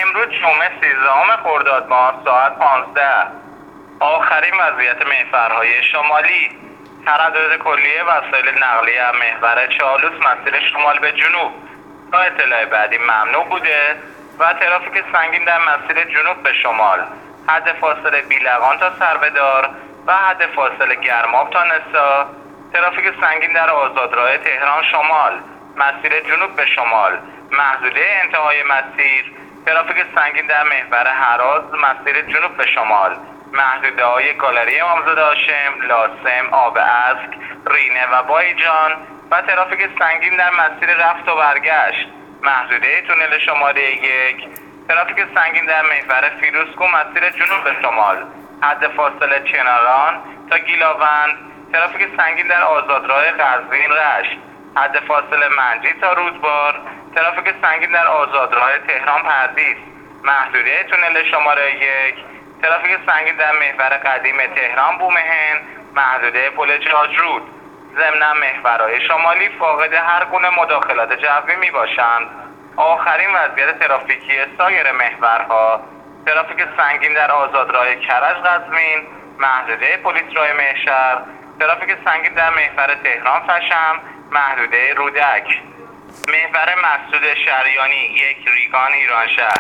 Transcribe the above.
امروز جمعه 13 خرداد ماه ساعت 15 آخرین وضعیت محورهای شمالی. تردد کلیه وسایل نقلیه محور چالوس مسیر شمال به جنوب تا اطلاع بعدی ممنوع بوده و ترافیک سنگین در مسیر جنوب به شمال، حد فاصله بیلقان تا سربهدار و حد فاصله گرماب تا نسا. ترافیک سنگین در آزادراه تهران شمال مسیر جنوب به شمال، محدوده انتهای مسیر. ترافیک سنگین در محور هراز مسیر جنوب به شمال، محدوده های گالری امامزاده هاشم، لاسم، آب اسک، رینه و بایجان و ترافیک سنگین در مسیر رفت و برگشت، محدوده تونل شماره 1. ترافیک سنگین در محور فیروزکوه مسیر جنوب به شمال، حد فاصله چناران تا گیلاوند. ترافیک سنگین در آزادراه قزوین رشت، حد فاصله منجی تا رودبار. ترافیک سنگین در آزادراه تهران پردیس، محدوده تونل شماره 1. ترافیک سنگین در محور قدیم تهران بومهن، محدوده پل جاجرود. ضمن محورهای شمالی فاقد هر گونه مداخلات جوی می باشند. آخرین وضعیت ترافیکی سایر محورها: ترافیک سنگین در آزادراه کرج قزوین، محدوده پلیس راه محشر. ترافیک سنگین در محور تهران فشم، محدوده رودک. محور مسعود شریانی 1 ریگان ایرانشهر.